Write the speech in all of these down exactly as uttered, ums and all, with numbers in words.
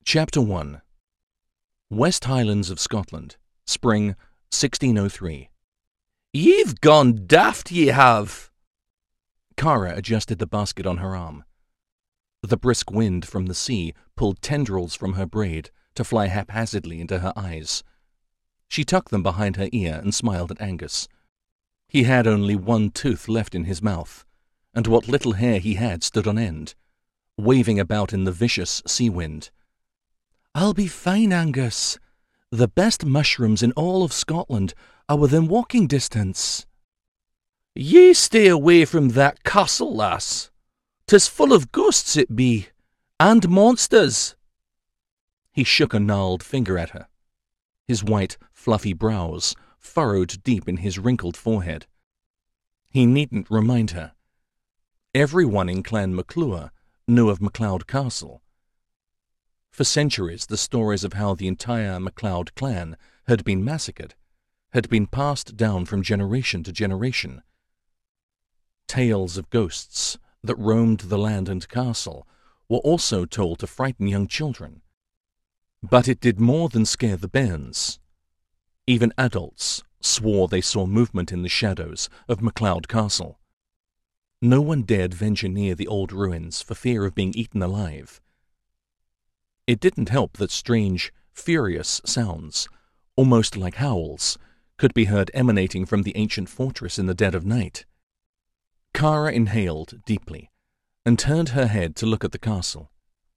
Chapter one. West Highlands of Scotland, Spring sixteen oh three. "Ye've gone daft, ye have." Kara adjusted the basket on her arm. The brisk wind from the sea pulled tendrils from her braid to fly haphazardly into her eyes. She tucked them behind her ear and smiled at Angus. He had only one tooth left in his mouth, and what little hair he had stood on end, waving about in the vicious sea wind. "I'll be fine, Angus. The best mushrooms in all of Scotland are within walking distance." "Ye stay away from that castle, lass. 'Tis full of ghosts it be, and monsters." He shook a gnarled finger at her. His white, fluffy brows furrowed deep in his wrinkled forehead. He needn't remind her. Everyone in Clan MacClure knew of MacLeod Castle. For centuries, the stories of how the entire MacLeod clan had been massacred had been passed down from generation to generation. Tales of ghosts that roamed the land and castle were also told to frighten young children. But it did more than scare the bairns. Even adults swore they saw movement in the shadows of MacLeod Castle. No one dared venture near the old ruins for fear of being eaten alive. It didn't help that strange, furious sounds, almost like howls, could be heard emanating from the ancient fortress in the dead of night. Kara inhaled deeply and turned her head to look at the castle.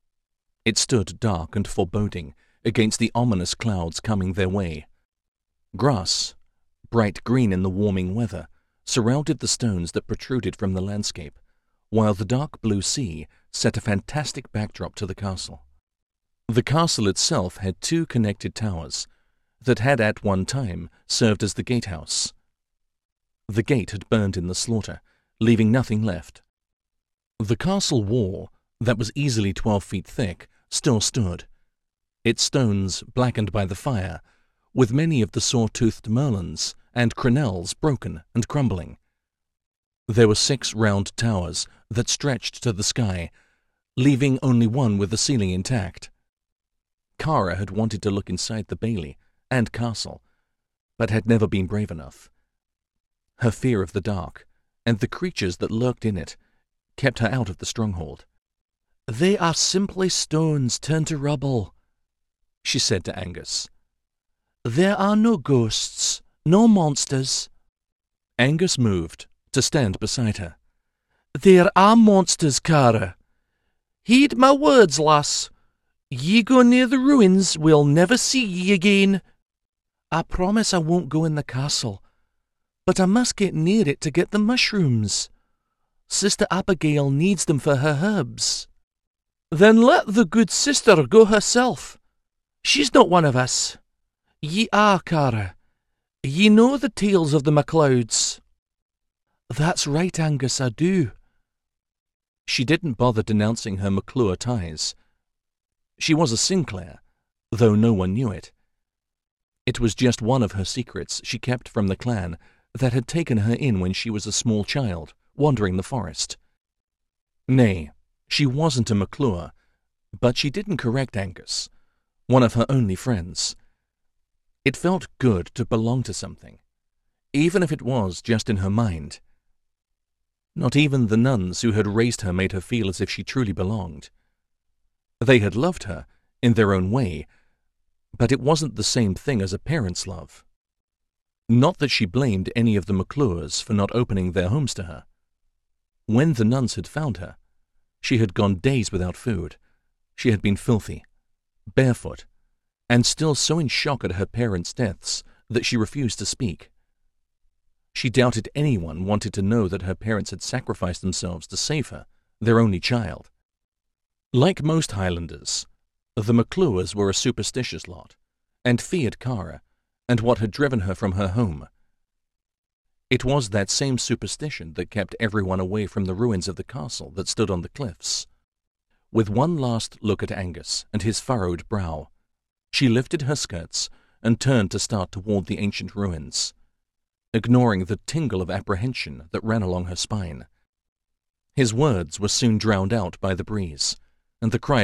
It stood dark and foreboding against the ominous clouds coming their way. Grass, bright green in the warming weather, surrounded the stones that protruded from the landscape, while the dark blue sea set a fantastic backdrop to the castle. The castle itself had two connected towers that had at one time served as the gatehouse. The gate had burned in the slaughter, leaving nothing left. The castle wall, that was easily twelve feet thick, still stood, its stones blackened by the fire, with many of the saw-toothed merlons and crenelles broken and crumbling. There were six round towers that stretched to the sky, leaving only one with the ceiling intact. Kara had wanted to look inside the bailey and castle, but had never been brave enough. Her fear of the dark, and the creatures that lurked in it, kept her out of the stronghold. "They are simply stones turned to rubble," she said to Angus. "There are no ghosts, no monsters." Angus moved to stand beside her. "There are monsters, Kara. Heed my words, lass. Ye go near the ruins, we'll never see ye again." "I promise I won't go in the castle, but I must get near it to get the mushrooms. Sister Abigail needs them for her herbs." "Then let the good sister go herself. She's not one of us. Ye are, Kara. Ye know the tales of the MacLeods." "That's right, Angus, I do." She didn't bother denouncing her MacClure ties. She was a Sinclair, though no one knew it. It was just one of her secrets she kept from the clan that had taken her in when she was a small child, wandering the forest. Nay, she wasn't a MacClure, but she didn't correct Angus, one of her only friends. It felt good to belong to something, even if it was just in her mind. Not even the nuns who had raised her made her feel as if she truly belonged. They had loved her, in their own way, but it wasn't the same thing as a parent's love. Not that she blamed any of the MacClures for not opening their homes to her. When the nuns had found her, she had gone days without food. She had been filthy, barefoot, and still so in shock at her parents' deaths that she refused to speak. She doubted anyone wanted to know that her parents had sacrificed themselves to save her, their only child. Like most Highlanders, the MacClures were a superstitious lot, and feared Kara and what had driven her from her home. It was that same superstition that kept everyone away from the ruins of the castle that stood on the cliffs. With one last look at Angus and his furrowed brow, she lifted her skirts and turned to start toward the ancient ruins, ignoring the tingle of apprehension that ran along her spine. His words were soon drowned out by the breeze, and the cry